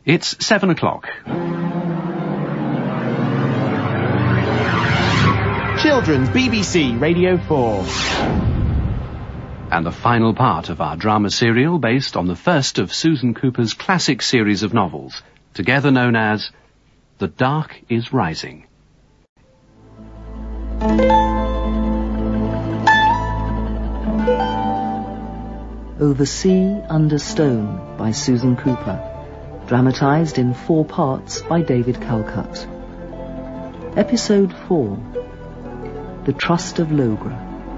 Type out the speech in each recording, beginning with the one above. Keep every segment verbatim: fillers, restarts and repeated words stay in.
It's seven o'clock. Children's B B C Radio four. And the final part of our drama serial based on the first of Susan Cooper's classic series of novels, together known as The Dark is Rising. Over Sea, Under Stone by Susan Cooper. Dramatised in four parts by David Calcutt. Episode four. The Trust of Logra.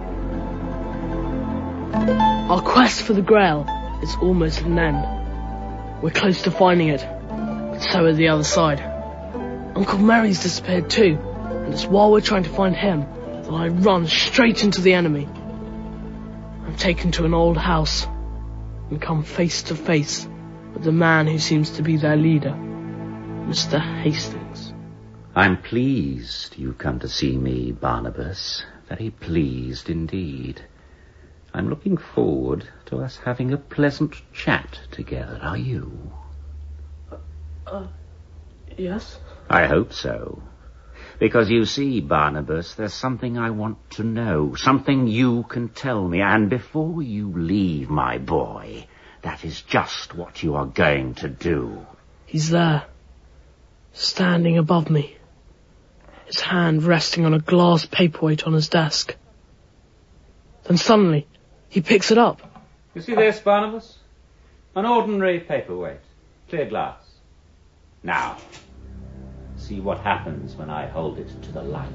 Our quest for the Grail is almost at an end. We're close to finding it, but so is the other side. Uncle Mary's disappeared too, and it's while we're trying to find him that I run straight into the enemy. I'm taken to an old house and come face to face with the man who seems to be their leader, Mister Hastings. I'm pleased you've come to see me, Barnabas. Very pleased indeed. I'm looking forward to us having a pleasant chat together, are you? Uh, uh yes? I hope so. Because you see, Barnabas, there's something I want to know, something you can tell me, and before you leave, my boy, that is just what you are going to do. He's there, standing above me, his hand resting on a glass paperweight on his desk. Then suddenly, he picks it up. You see this, Barnabas? An ordinary paperweight, clear glass. Now, see what happens when I hold it to the light.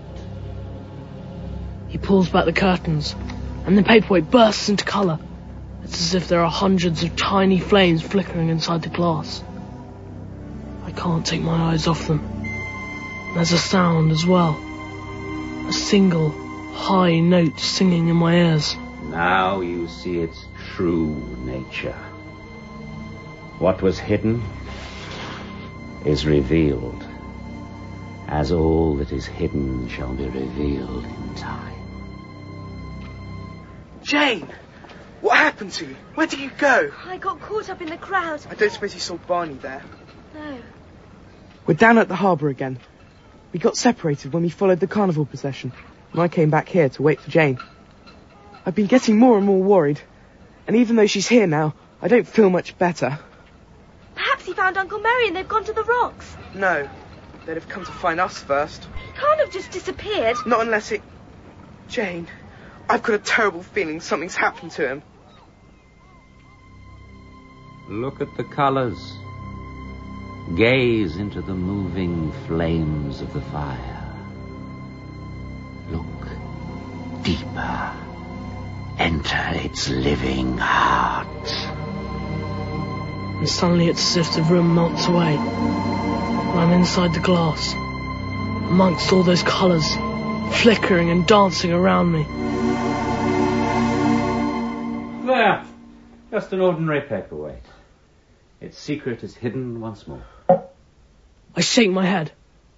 He pulls back the curtains, and the paperweight bursts into colour. It's as if there are hundreds of tiny flames flickering inside the glass. I can't take my eyes off them. There's a sound as well. A single, high note singing in my ears. Now you see its true nature. What was hidden is revealed, as all that is hidden shall be revealed in time. Jane! What happened to you? Where did you go? I got caught up in the crowd. I don't suppose you saw Barney there. No. We're down at the harbour again. We got separated when we followed the carnival procession, and I came back here to wait for Jane. I've been getting more and more worried, and even though she's here now, I don't feel much better. Perhaps he found Uncle Mary and they've gone to the rocks. No, they'd have come to find us first. He can't have just disappeared. Not unless it... Jane, I've got a terrible feeling something's happened to him. Look at the colours. Gaze into the moving flames of the fire. Look deeper. Enter its living heart. And suddenly it's as if the room melts away. And I'm inside the glass, amongst all those colours, flickering and dancing around me. There. Just an ordinary paperweight. Its secret is hidden once more. I shake my head.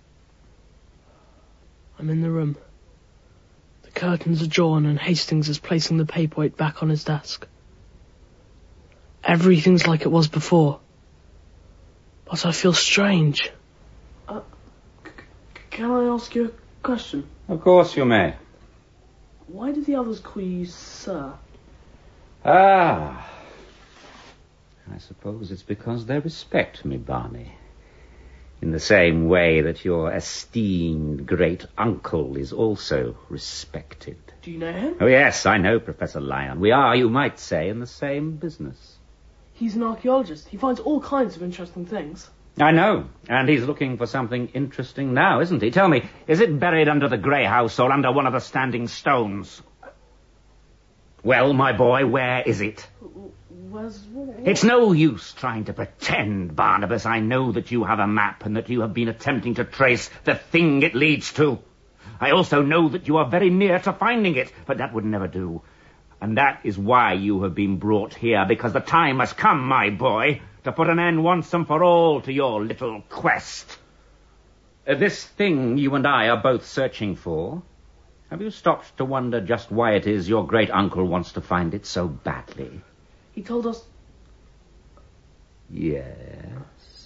I'm in the room. The curtains are drawn and Hastings is placing the paperweight back on his desk. Everything's like it was before. But I feel strange. Uh, c- can I ask you a question? Of course you may. Why do the others call you Sir? Ah... I suppose it's because they respect me, Barney. In the same way that your esteemed great-uncle is also respected. Do you know him? Oh, yes, I know Professor Lyon. We are, you might say, in the same business. He's an archaeologist. He finds all kinds of interesting things. I know, and he's looking for something interesting now, isn't he? Tell me, is it buried under the grey house or under one of the standing stones? Well, my boy, where is it? Where's... What? It's no use trying to pretend, Barnabas. I know that you have a map and that you have been attempting to trace the thing it leads to. I also know that you are very near to finding it, but that would never do. And that is why you have been brought here, because the time has come, my boy, to put an end once and for all to your little quest. Uh, this thing you and I are both searching for, have you stopped to wonder just why it is your great-uncle wants to find it so badly? He told us... Yes?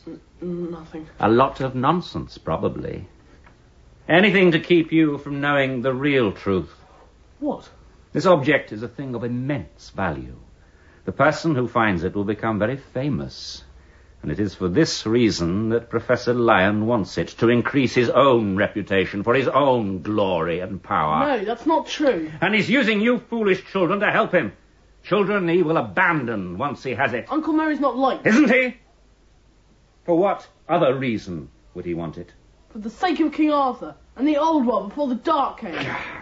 N- nothing. A lot of nonsense, probably. Anything to keep you from knowing the real truth. What? This object is a thing of immense value. The person who finds it will become very famous. And it is for this reason that Professor Lyon wants it, to increase his own reputation, for his own glory and power. No, that's not true. And he's using you foolish children to help him. Children he will abandon once he has it. Uncle Mary's not like... Isn't he? For what other reason would he want it? For the sake of King Arthur and the old one before the dark came.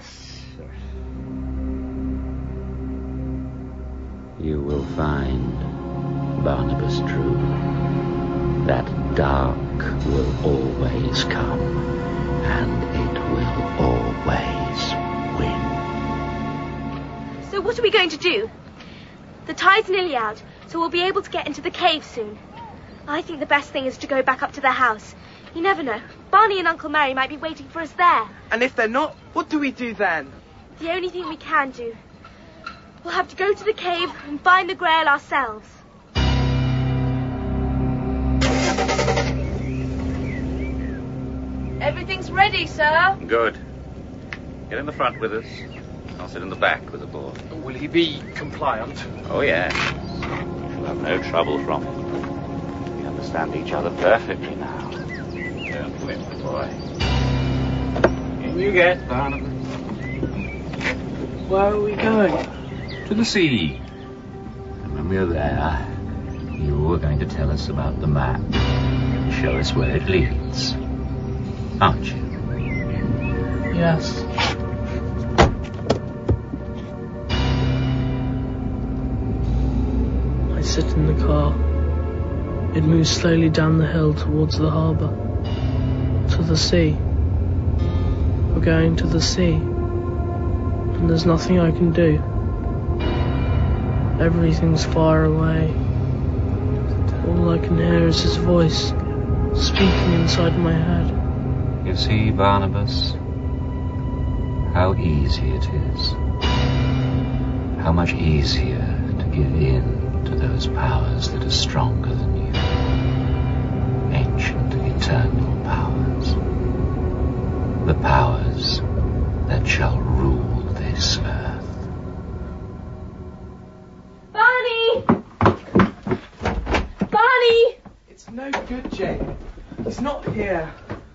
You will find, Barnabas Drew, that dark will always come, and it will always win. So what are we going to do? The tide's nearly out, so we'll be able to get into the cave soon. I think the best thing is to go back up to the house. You never know. Barney and Uncle Mary might be waiting for us there. And if they're not, what do we do then? The only thing we can do. We'll have to go to the cave and find the Grail ourselves. Everything's ready, sir. Good. Get in the front with us. I'll sit in the back with the boy. Will he be compliant? Oh, yeah. You'll have no trouble from him. We understand each other perfectly now. Don't whip the boy. In you get, Barnabas. Where are we going? To the sea. And when we're there, you are going to tell us about the map. Show us where it leads. Aren't you? Yes. I sit in the car. It moves slowly down the hill towards the harbour. To the sea. We're going to the sea. And there's nothing I can do. Everything's far away. All I can hear is his voice, speaking inside my head. You see, Barnabas, how easy it is. How much easier to give in to those powers that are stronger than you. Ancient, eternal powers. The powers that shall rule this earth. Barney! Barney! It's no good, Jane. He's not here.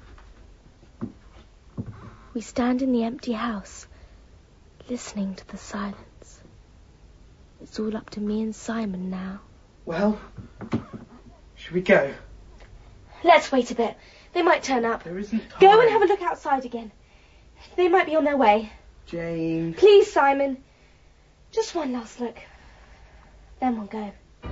We stand in the empty house, listening to the silence. It's all up to me and Simon now. Well, should we go? Let's wait a bit. They might turn up. There isn't time. Go and have a look outside again. They might be on their way. Jane. Please, Simon. Just one last look. Then we'll go.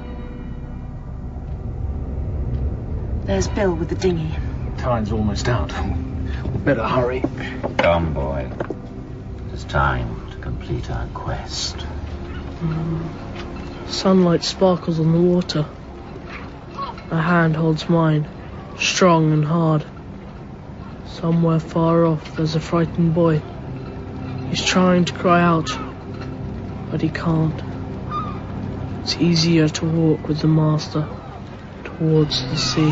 There's Bill with the dinghy. Time's almost out. We'd better hurry. Come, boy. It is time to complete our quest. Mm. Sunlight sparkles on the water. A hand holds mine, strong and hard. Somewhere far off there's a frightened boy. He's trying to cry out, but he can't. It's easier to walk with the master towards the sea.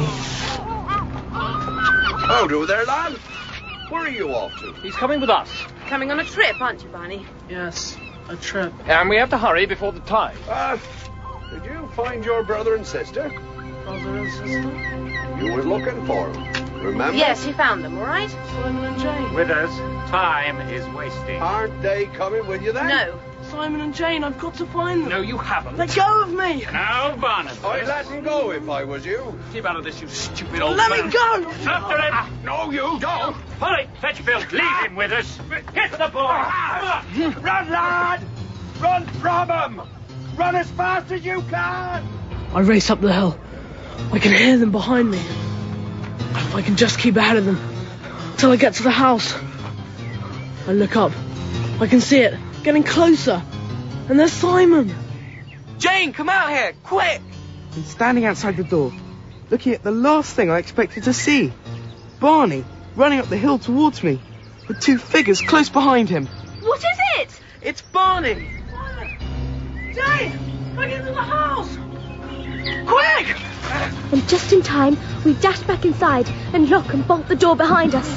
How do there, lad? Where are you off to? He's coming with us. Coming on a trip, aren't you, Barney? Yes, a trip. And we have to hurry before the tide. Uh, did you find your brother and sister? Brother and sister? You was looking for them, remember? Yes, you found them, all right? Simon and Jane. With us, time is wasting. Aren't they coming with you then? No. Simon and Jane, I've got to find them. No, you haven't. Let go of me! Now, Barnabas. I'd let them go if I was you. Keep out of this, you stupid old Let man. me go! After him. No, you don't. Polly, fetch Bill. Leave him with us. Get the boy. Run, lad! Run from him! Run as fast as you can! I race up the hill. I can hear them behind me. If I can just keep ahead of them till I get to the house. I look up. I can see it, getting closer. And there's Simon. Jane, come out here, quick! I'm standing outside the door, looking at the last thing I expected to see. Barney, running up the hill towards me, with two figures close behind him. What is it? It's Barney! Jane, back into the house! Quick! And just in time, we dash back inside and lock and bolt the door behind us.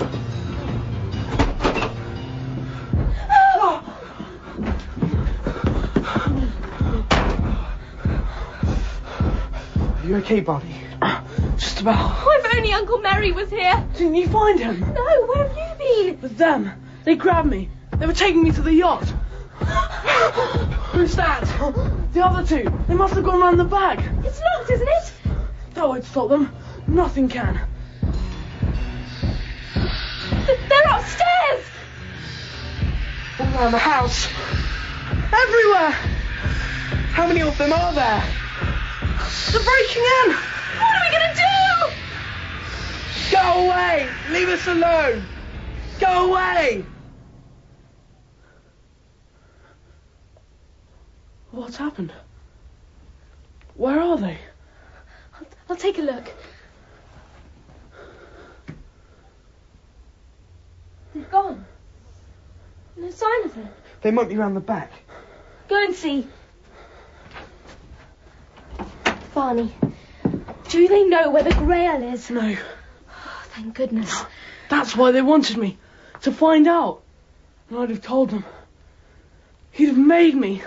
Are you okay, Barney? Just about. Oh, if only Uncle Merry was here. Didn't you find him? No, where have you been? With them. They grabbed me. They were taking me to the yacht. Who's that? The other two. They must have gone round the back. It's locked, isn't it? That won't stop them. Nothing can. They're upstairs. All around the house. Everywhere. How many of them are there? They're breaking in. What are we going to do? Go away! Leave us alone! Go away! What's happened? Where are they? I'll, I'll take a look. They've gone. No sign of them. They might be round the back. Go and see. Barney, do they know where the Grail is? No. Oh, thank goodness. That's why they wanted me. To find out. And I'd have told them. He'd have made me.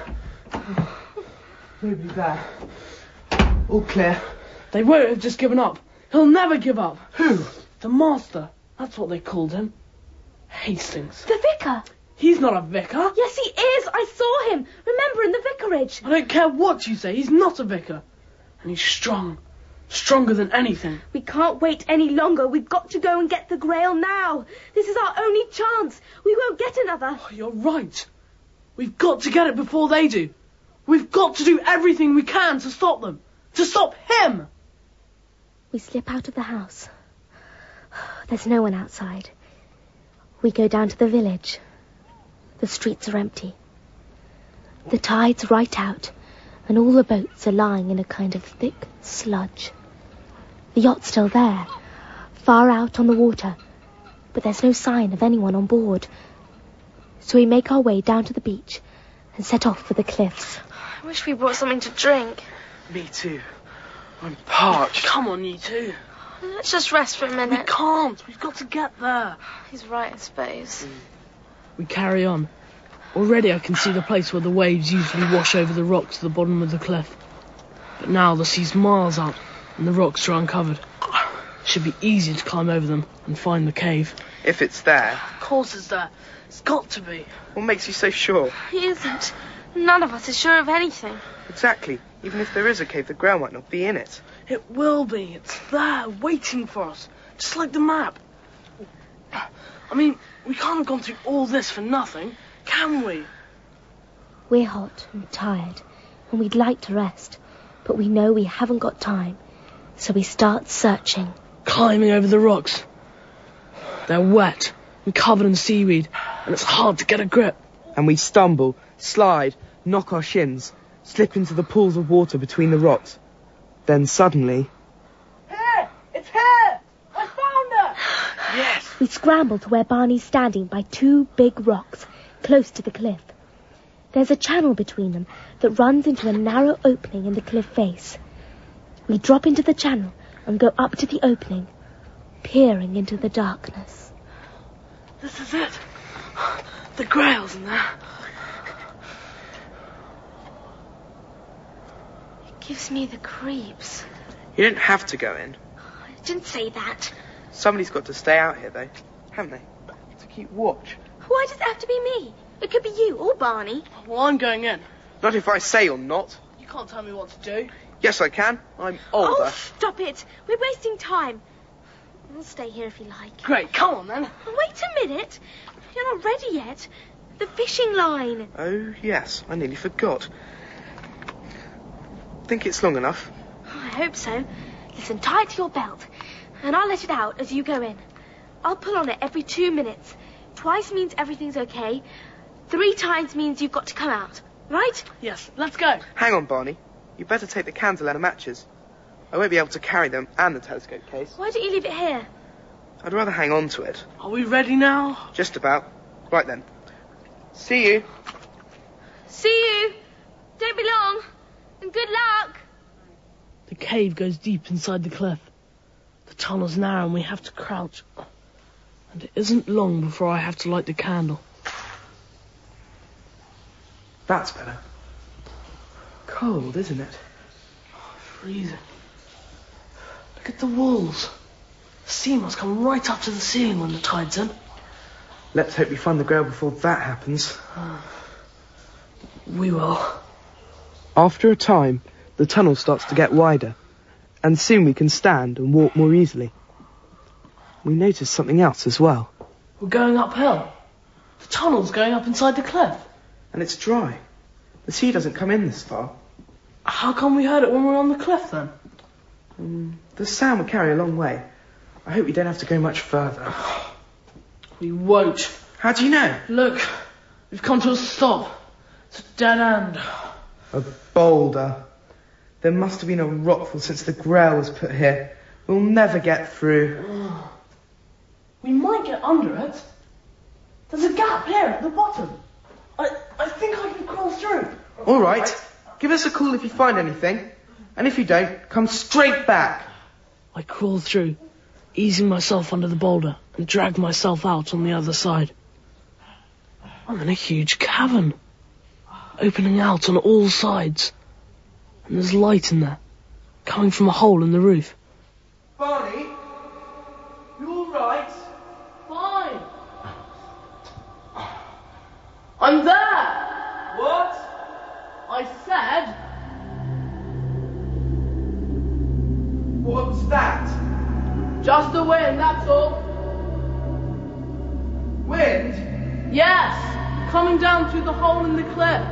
Nobody there. All clear. They won't have just given up. He'll never give up. Who? The master. That's what they called him. Hastings. The vicar. He's not a vicar. Yes, he is. I saw him. Remember, in the vicarage. I don't care what you say. He's not a vicar. And he's strong. Stronger than anything. We can't wait any longer. We've got to go and get the Grail now. This is our only chance. We won't get another. Oh, you're right. We've got to get it before they do. We've got to do everything we can to stop them. To stop him. We slip out of the house. There's no one outside. We go down to the village. The streets are empty. The tide's right out, and all the boats are lying in a kind of thick sludge. The yacht's still there, far out on the water, but there's no sign of anyone on board. So we make our way down to the beach and set off for the cliffs. I wish we brought something to drink. Me too. I'm parched. Come on, you two. Let's just rest for a We minute. can't. We've got to get there. He's right, I suppose. We carry on. Already I can see the place where the waves usually wash over the rocks to the bottom of the cliff. But now the sea's miles up and the rocks are uncovered. It should be easy to climb over them and find the cave. If it's there. Of course it's there. It's got to be. What makes you so sure? He isn't. None of us is sure of anything. Exactly. Even if there is a cave, the Grail might not be in it. It will be. It's there, waiting for us. Just like the map. I mean, we can't have gone through all this for nothing, can we? We're hot and tired, and we'd like to rest, but we know we haven't got time, so we start searching. Climbing over the rocks. They're wet and covered in seaweed, and it's hard to get a grip. And we stumble, slide, knock our shins, slip into the pools of water between the rocks. Then suddenly... Here! It's here! I found her! Yes! We scramble to where Barney's standing by two big rocks, close to the cliff. There's a channel between them that runs into a narrow opening in the cliff face. We drop into the channel and go up to the opening, peering into the darkness. This is it. The Grail's in there. It gives me the creeps. You don't have to go in. I didn't say that. Somebody's got to stay out here, though, haven't they? To keep watch. Why does it have to be me? It could be you or Barney. Well, I'm going in. Not if I say you're not. You can't tell me what to do. Yes, I can. I'm older. Oh, stop it. We're wasting time. I'll stay here if you like. Great, come on then. Wait a minute. You're not ready yet. The fishing line. Oh, yes. I nearly forgot. Think it's long enough? I hope so. Listen, tie it to your belt, and I'll let it out as you go in. I'll pull on it every two minutes. Twice means everything's okay. Three times means you've got to come out. Right? Yes, let's go. Hang on, Barney. You better take the candle and the matches. I won't be able to carry them and the telescope case. Why don't you leave it here? I'd rather hang on to it. Are we ready now? Just about. Right then. See you. See you. Don't be long. And good luck. The cave goes deep inside the cliff. The tunnel's narrow and we have to crouch. And it isn't long before I have to light the candle. That's better. Cold, isn't it? Oh, freezing. Look at the walls. The sea must come right up to the ceiling when the tide's in. Let's hope we find the Grail before that happens. We will. After a time, the tunnel starts to get wider, and soon we can stand and walk more easily. We notice something else as well. We're going uphill. The tunnel's going up inside the cliff. And it's dry. The sea doesn't come in this far. How come we heard it when we were on the cliff, then? Mm, the sound would carry a long way. I hope we don't have to go much further. We won't. How do you know? Look, we've come to a stop. It's a dead end. A boulder. There must have been a rockfall since the Grail was put here. We'll never get through. We might get under it. There's a gap here at the bottom. I, I think I can crawl through. All right. Give us a call if you find anything. And if you don't, come straight back. I crawled through, easing myself under the boulder, and dragged myself out on the other side. I'm in a huge cavern, opening out on all sides. And there's light in there, coming from a hole in the roof. Barney? You all right? Fine. I'm there! What? I said... What was that? Just the wind, that's all. Wind? Yes, coming down through the hole in the cliff.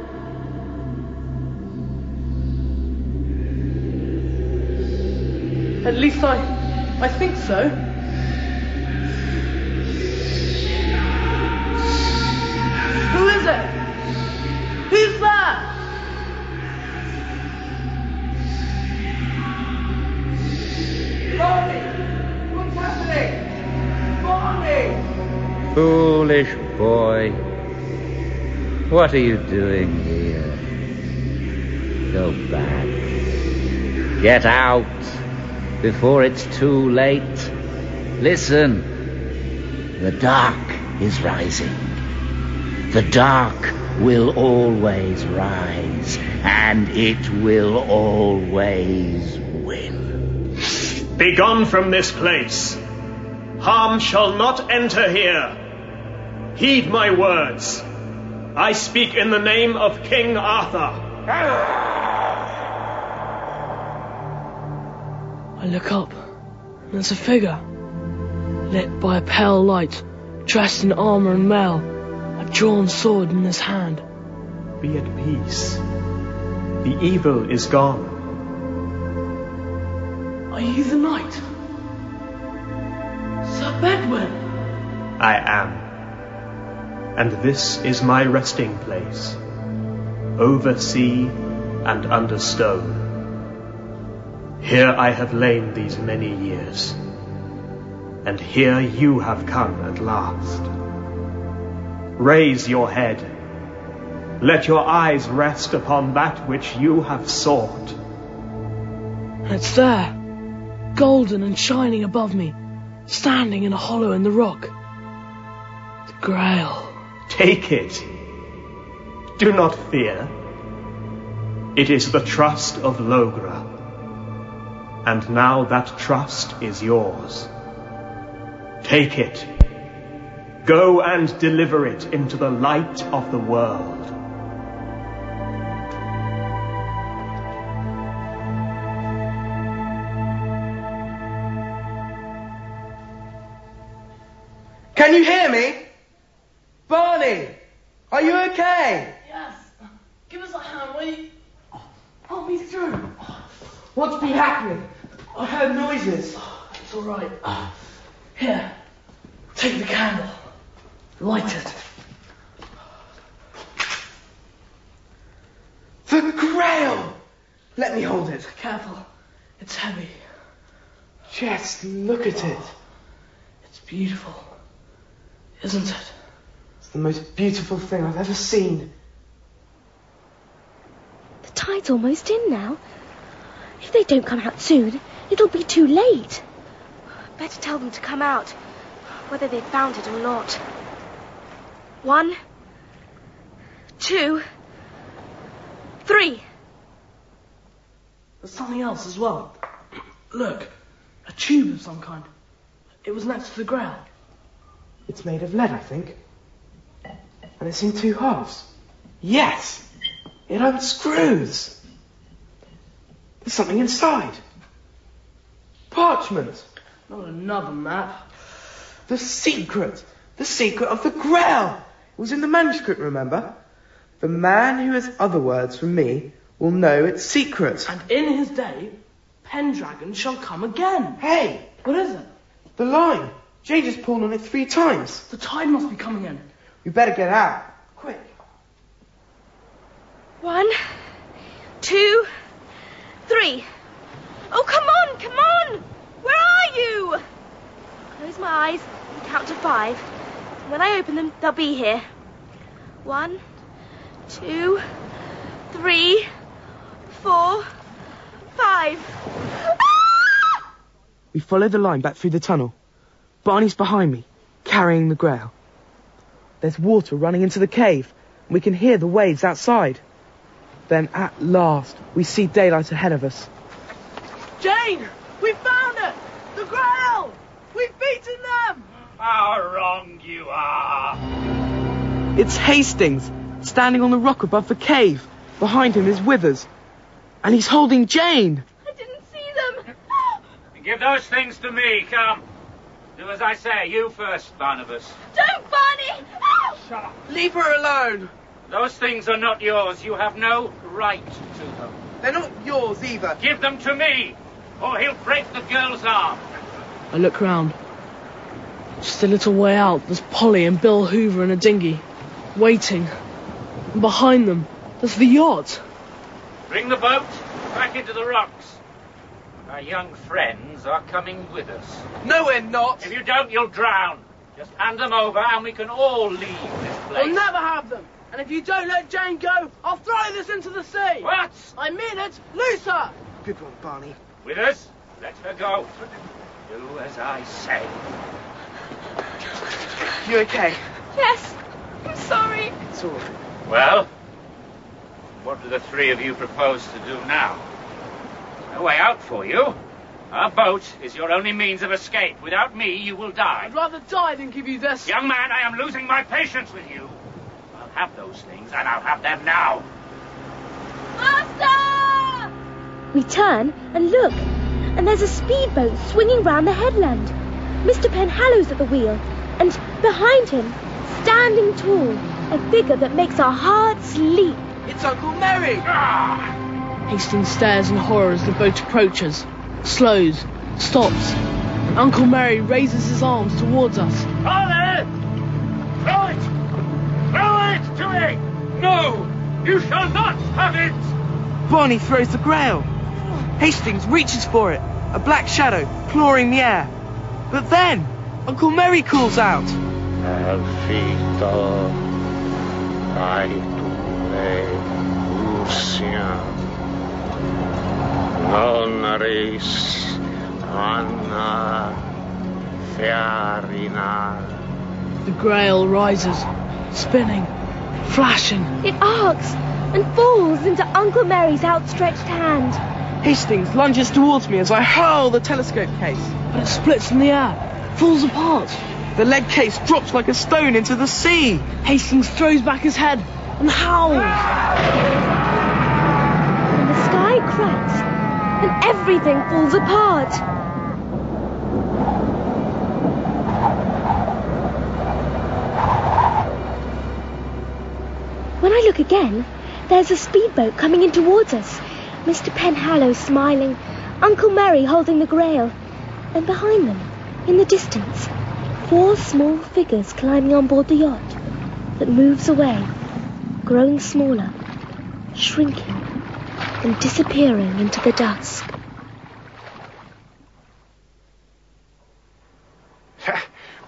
At least I... I think so. Who is it? Who's there? Barney! What's happening? Barney! Foolish boy. What are you doing here? Go back. Get out before it's too late. Listen. The dark is rising. The dark will always rise, and it will always win. Begone from this place. Harm shall not enter here. Heed my words. I speak in the name of King Arthur. I look up, and there's a figure, lit by a pale light, dressed in armour and mail, a drawn sword in his hand. Be at peace. The evil is gone. Are you the knight? Sir Bedwin? I am. And this is my resting place, over sea and under stone. Here I have lain these many years, and here you have come at last. Raise your head. Let your eyes rest upon that which you have sought. And it's there, golden and shining above me, standing in a hollow in the rock. The Grail. Take it. Do not fear. It is the trust of Logra. And now that trust is yours. Take it. Go and deliver it into the light of the world. Can you hear me? Barney, are you okay? Yes. Give us a hand, will you? Help me through. What's been happening? I heard noises. It's all right. Here, take the candle. Light it. The Grail! Let me hold it. Careful. It's heavy. Just look at it. It's beautiful. Isn't it? It's the most beautiful thing I've ever seen. The tide's almost in now. If they don't come out soon, it'll be too late. Better tell them to come out, whether they've found it or not. One, two, three. There's something else as well. Look, a tube of some kind. It was next to the Grail. It's made of lead, I think. And it's in two halves. Yes! It unscrews! There's something inside. Parchment! Not another map. The secret! The secret of the Grail! It was in the manuscript, remember? The man who has other words from me will know its secret. And in his day, Pendragon shall come again. Hey! What is it? The line. Jane just pulled on it three times. The tide must be coming in. We better get out. Quick. One, two, three. Oh, come on, come on! Where are you? Close my eyes and count to five. And when I open them, they'll be here. One, two, three, four, five. Ah! We follow the line back through the tunnel. Barney's behind me, carrying the Grail. There's water running into the cave, and we can hear the waves outside. Then, at last, we see daylight ahead of us. Jane! We found it! The Grail! We've beaten them! How wrong you are! It's Hastings, standing on the rock above the cave. Behind him is Withers. And he's holding Jane! I didn't see them! Give those things to me, come. Do as I say, you first, Barnabas. Don't, Barney! Oh! Shut up. Leave her alone! Those things are not yours. You have no right to them. They're not yours either. Give them to me, or he'll break the girl's arm. I look round. Just a little way out, there's Polly and Bill Hoover in a dinghy, waiting. And behind them, there's the yacht. Bring the boat back into the rocks. Our young friends are coming with us. No, we're not. If you don't, you'll drown. Just hand them over and we can all leave this place. I'll never have them. And if you don't let Jane go, I'll throw this into the sea. What? I mean it. Loose her. Good one, Barney. With us? Let her go. Do as I say. You okay? Yes, I'm sorry. It's all right. Well, what do the three of you propose to do now? No way out for you. Our boat is your only means of escape. Without me, you will die. I'd rather die than give you this. Young man, I am losing my patience with you. I'll have those things, and I'll have them now. Master! We turn and look, and there's a speedboat swinging round the headland. Mister Penhallow's at the wheel, and behind him, standing tall, a figure that makes our hearts leap. It's Uncle Merry! Ah! Hastings stares in horror as the boat approaches, slows, stops. Uncle Merry raises his arms towards us. Father! Throw it! Throw it to me! No! You shall not have it! Barney throws the Grail. Hastings reaches for it, a black shadow clawing the air. But then, Uncle Merry calls out. Alfito, aitule, Lucia. Non ris Anna Fiarina. The Grail rises, spinning, flashing. It arcs and falls into Uncle Merry's outstretched hand. Hastings lunges towards me as I hurl the telescope case. But it splits in the air, falls apart. The lead case drops like a stone into the sea. Hastings throws back his head and howls. And the sky cracks and everything falls apart. When I look again, there's a speedboat coming in towards us. Mister Penhallow smiling, Uncle Merry holding the Grail, and behind them, in the distance, four small figures climbing on board the yacht that moves away, growing smaller, shrinking, and disappearing into the dusk.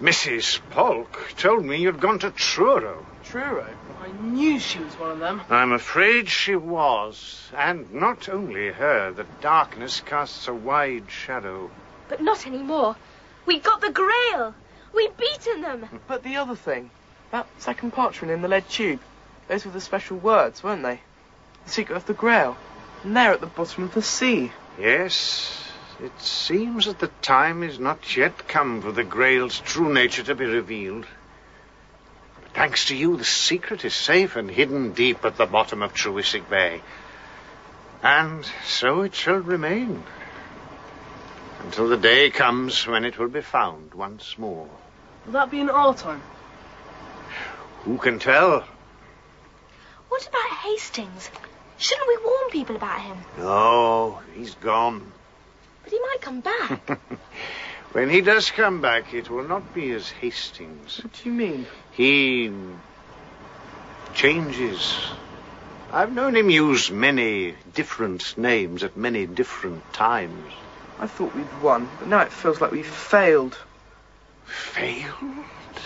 Missus Polk told me you'd gone to Truro. Truro? I knew she was one of them. I'm afraid she was. And not only her. The darkness casts a wide shadow. But not anymore. We got the Grail. We've beaten them. But the other thing, that second parchment in the lead tube, those were the special words, weren't they? The secret of the Grail. And they're at the bottom of the sea. Yes, it seems that the time is not yet come for the Grail's true nature to be revealed. But thanks to you, the secret is safe and hidden deep at the bottom of Truissic Bay. And so it shall remain. Until the day comes when it will be found once more. Will that be in our time? Who can tell? What about Hastings? Shouldn't we warn people about him? No, he's gone. But he might come back. When he does come back, it will not be as Hastings. What do you mean? He changes. I've known him use many different names at many different times. I thought we'd won, but now it feels like we've failed. Failed?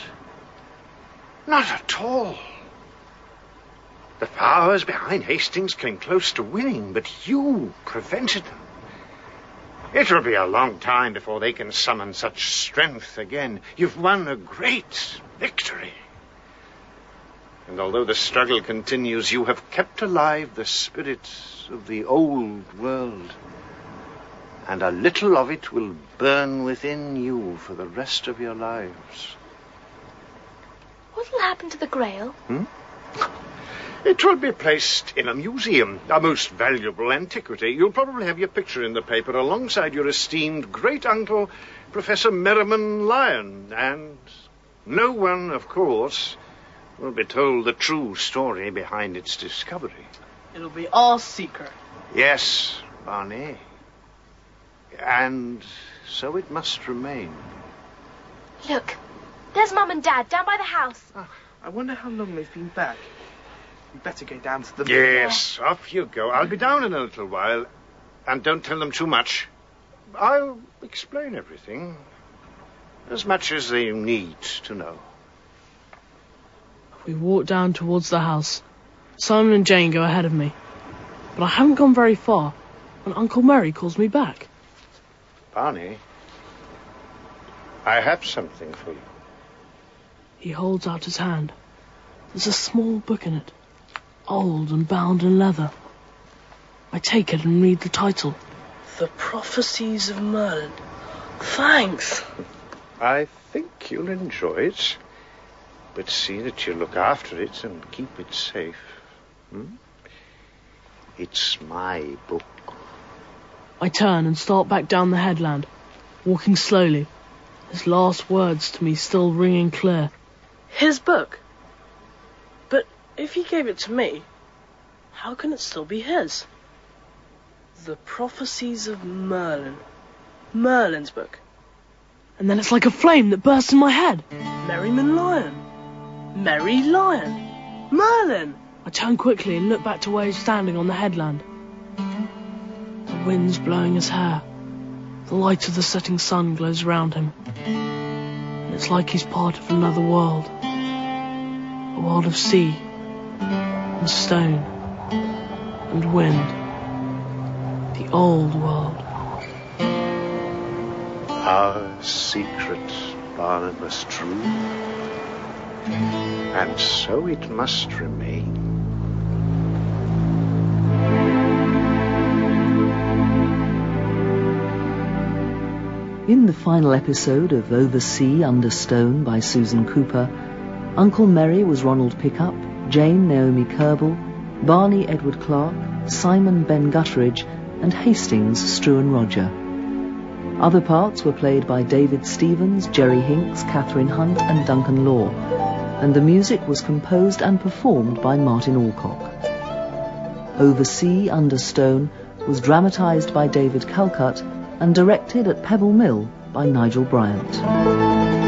Not at all. The powers behind Hastings came close to winning, but you prevented them. It will be a long time before they can summon such strength again. You've won a great victory. And although the struggle continues, you have kept alive the spirit of the old world. And a little of it will burn within you for the rest of your lives. What'll happen to the Grail? Hmm? It will be placed in a museum, a most valuable antiquity. You'll probably have your picture in the paper alongside your esteemed great-uncle, Professor Merriman Lyon. And no one, of course, will be told the true story behind its discovery. It'll be our secret. Yes, Barney. And so it must remain. Look, there's Mum and Dad down by the house. Oh, I wonder how long they've been back. We'd better go down to the... Yes, off you go. I'll be down in a little while. And don't tell them too much. I'll explain everything. As much as they need to know. We walk down towards the house. Simon and Jane go ahead of me. But I haven't gone very far when Uncle Murray calls me back. Barney, I have something for you. He holds out his hand. There's a small book in it, old and bound in leather. I take it and read the title. The Prophecies of Merlin. Thanks. I think you'll enjoy it. But see that you look after it and keep it safe. Hmm? It's my book. I turn and start back down the headland, walking slowly, his last words to me still ringing clear. His book? But if he gave it to me, how can it still be his? The Prophecies of Merlin. Merlin's book. And then it's like a flame that bursts in my head. Merriman Lyon. Merry Lion. Merlin! I turn quickly and look back to where he's standing on the headland. The wind's blowing his hair. The light of the setting sun glows around him. And it's like he's part of another world. A world of sea, and stone, and wind. The old world. Our secret, Barnabas True. And so it must remain. In the final episode of Over Sea, Under Stone by Susan Cooper, Uncle Merry was Ronald Pickup, Jane Naomi Kerbel, Barney Edward Clark, Simon Ben Gutteridge, and Hastings Struan Roger. Other parts were played by David Stevens, Jerry Hinks, Catherine Hunt, and Duncan Law, and the music was composed and performed by Martin Alcock. Over Sea, Under Stone was dramatised by David Calcutt and directed at Pebble Mill by Nigel Bryant.